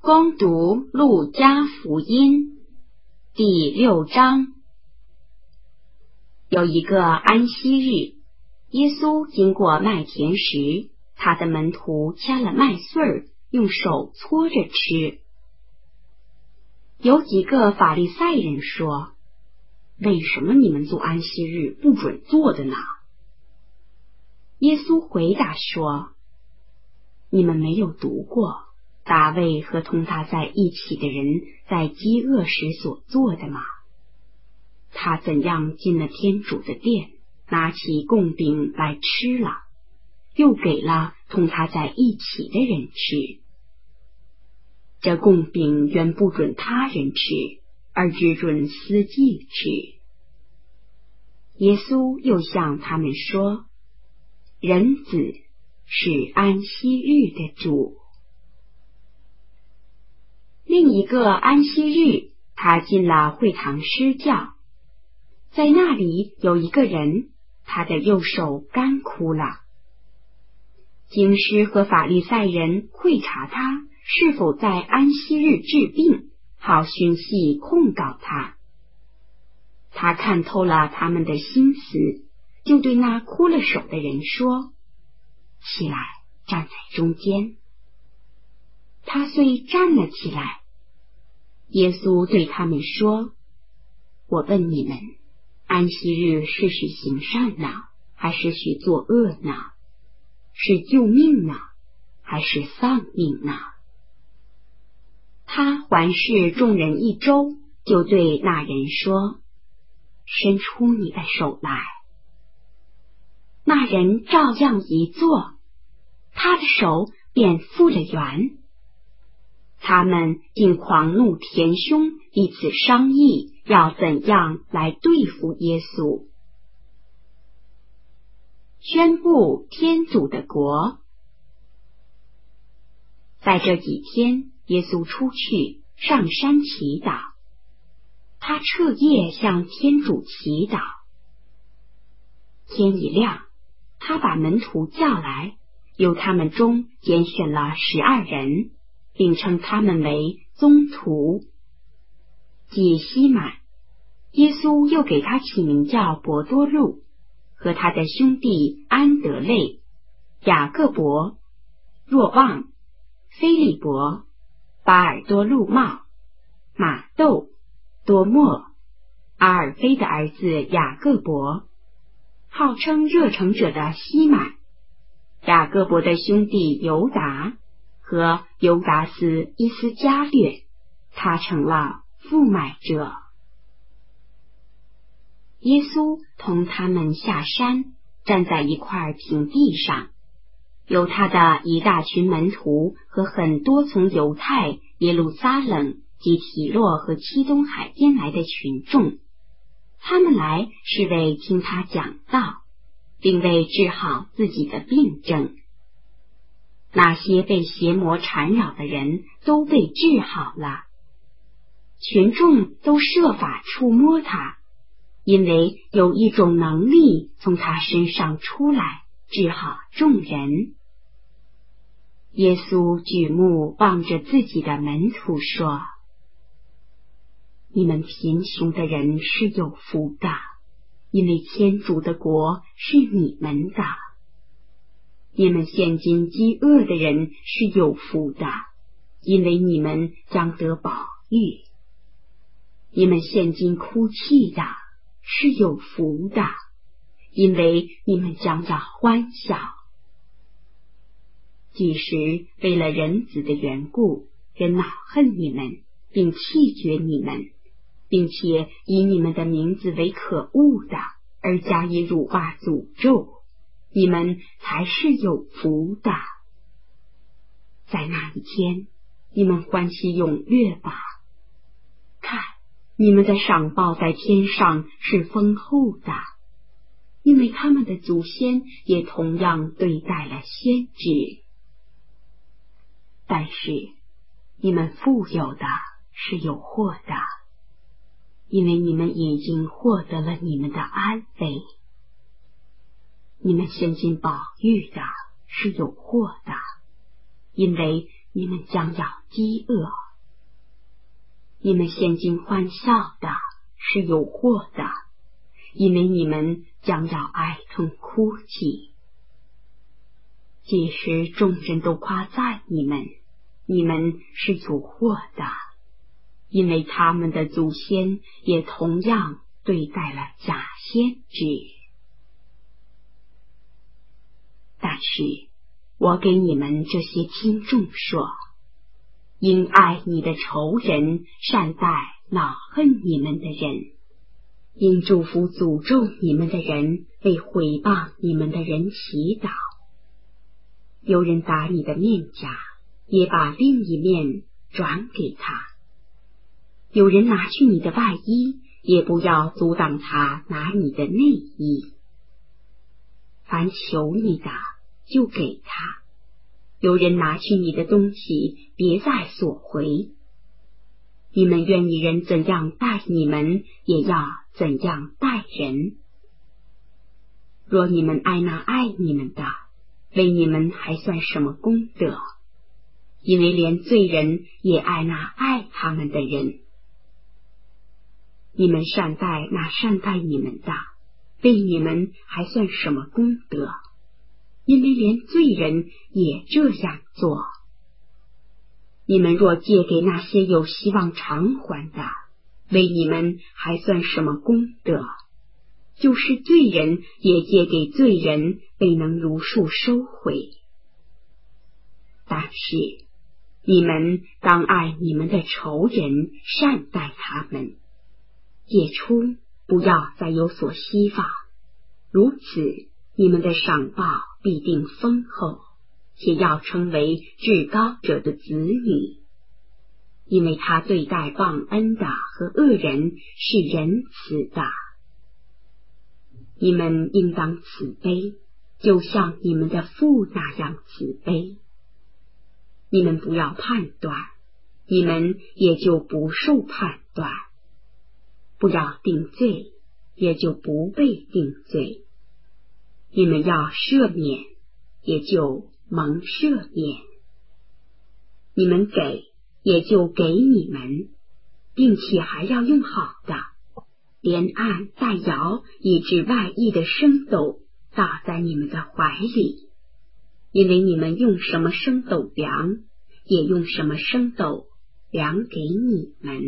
恭读路加福音第6章。有一个安息日，耶稣经过麦田时，他的门徒掐了麦穗儿，用手搓着吃。有几个法利赛人说：为什么你们做安息日不准做的呢？耶稣回答说：你们没有读过大卫和同他在一起的人在饥饿时所做的吗？他怎样进了天主的殿，拿起供饼来吃了，又给了同他在一起的人吃。这供饼原不准他人吃，而只准司祭吃。耶稣又向他们说：人子是安息日的主。另一个安息日，他进了会堂施教，在那里有一个人，他的右手干枯了。经师和法利赛人会查他是否在安息日治病，好寻隙控告他。他看透了他们的心思，就对那枯了手的人说：起来，站在中间。他遂站了起来。耶稣对他们说：我问你们，安息日是许行善呢，还是许作恶呢？是救命呢，还是丧命呢？他环视众人一周，就对那人说：伸出你的手来。那人照样一做，他的手便复了原。他们竟狂怒填胸，彼此商议要怎样来对付耶稣。宣布天主的国。在这几天，耶稣出去上山祈祷，他彻夜向天主祈祷。天一亮，他把门徒叫来，由他们中拣选了12人，并称他们为宗徒。即西满，耶稣又给他起名叫伯多禄，和他的兄弟安德肋、雅各伯、若望、腓利伯、巴尔多禄茂、马窦、多默、阿尔菲的儿子雅各伯，号称热诚者的西满，雅各伯的兄弟犹达和犹达斯伊斯加略，他成了负买者。耶稣同他们下山，站在一块平地上，有他的一大群门徒和很多从犹太、耶路撒冷及提洛和基东海边来的群众。他们来是为听他讲道，并为治好自己的病症。那些被邪魔缠绕的人都被治好了。群众都设法触摸他，因为有一种能力从他身上出来，治好众人。耶稣举目望着自己的门徒说：你们贫穷的人是有福的，因为天主的国是你们的。你们现今饥饿的人是有福的，因为你们将得饱飫。你们现今哭泣的是有福的，因为你们将要欢笑。即使为了人子的缘故，人恼恨你们，并弃绝你们，并且以你们的名字为可恶的，而加以辱骂诅咒，你们才是有福的。在那一天，你们欢喜踊跃吧！看，你们的赏报在天上是丰厚的，因为他们的祖先也同样对待了先知。但是你们富有的是有祸的，因为你们已经获得了你们的安慰。你们现今饱飫的是有祸的，因为你们将要饥饿；你们现今欢笑的是有祸的，因为你们将要哀痛哭泣。届时众人都夸赞你们，你们是有祸的，因为他们的祖先也同样对待了假先知。但是我给你们这些听众说，应爱你的仇人，善待恼恨你们的人，应祝福诅咒你们的人，为毁谤你们的人祈祷。有人打你的面颊，也把另一面转给他；有人拿去你的外衣，也不要阻挡他拿你的内衣。凡求你的，就给他；有人拿去你的东西，别再索回。你们愿意人怎样待你们，也要怎样待人。若你们爱那爱你们的，为你们还算什么功德？因为连罪人也爱那爱他们的人。你们善待那善待你们的，为你们还算什么功德？因为连罪人也这样做。你们若借给那些有希望偿还的，为你们还算什么功德？就是罪人也借给罪人，未能如数收回。但是你们当爱你们的仇人，善待他们。解出，不要再有所希望，如此你们的赏报必定丰厚，且要成为至高者的子女，因为他对待忘恩的和恶人是仁慈的。你们应当慈悲，就像你们的父那样慈悲。你们不要判断，你们也就不受判断；不要定罪，也就不被定罪。你们要赦免，也就蒙赦免。你们给，也就给你们，并且还要用好的，连按带摇，以致外溢的升斗倒在你们的怀里。因为你们用什么升斗量，也用什么升斗量给你们。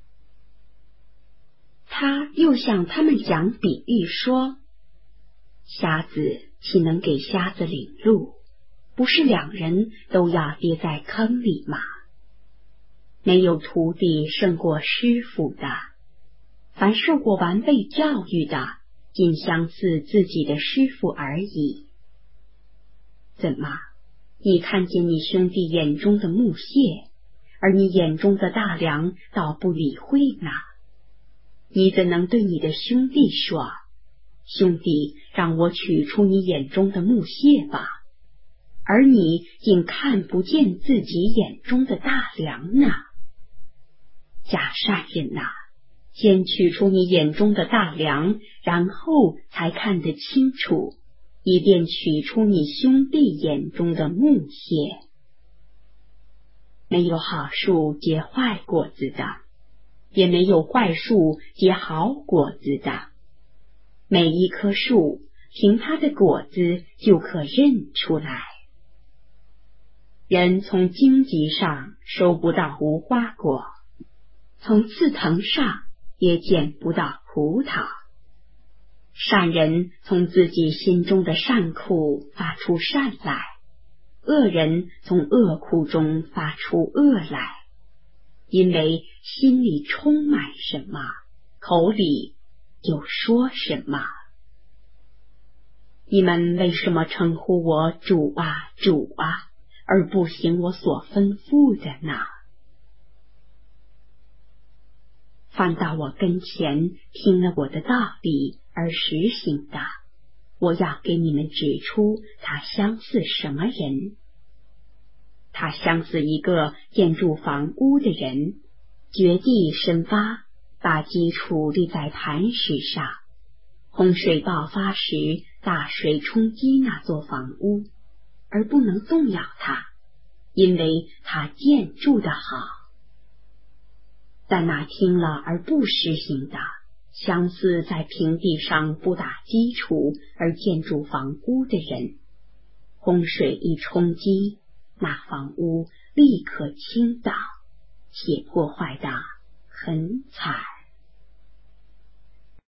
他又向他们讲比喻说，瞎子岂能给瞎子领路？不是两人都要跌在坑里吗？没有徒弟胜过师傅的，凡受过完备教育的，仅相似自己的师傅而已。怎么，你看见你兄弟眼中的木屑，而你眼中的大梁倒不理会呢？你怎能对你的兄弟说，兄弟，让我取出你眼中的木屑吧，而你竟看不见自己眼中的大梁呢？假善人哪，先取出你眼中的大梁，然后才看得清楚，以便取出你兄弟眼中的木屑。没有好树结坏果子的，也没有坏树结好果子的。每一棵树凭它的果子就可认出来。人从荆棘上收不到无花果，从刺藤上也捡不到葡萄。善人从自己心中的善库发出善来，恶人从恶库中发出恶来。因为心里充满什么，口里就说什么。你们为什么称呼我主啊，主啊，而不行我所吩咐的呢？翻到我跟前，听了我的道理而实行的，我要给你们指出他相似什么人。他相似一个建筑房屋的人，掘地深挖，把基础立在磐石上。洪水爆发时，大水冲击那座房屋，而不能动摇它， 因为他建筑的好。但那听了而不实行的，相似在平地上不打基础而建筑房屋的人，洪水一冲击，那房屋立刻倾倒，且破坏得很惨。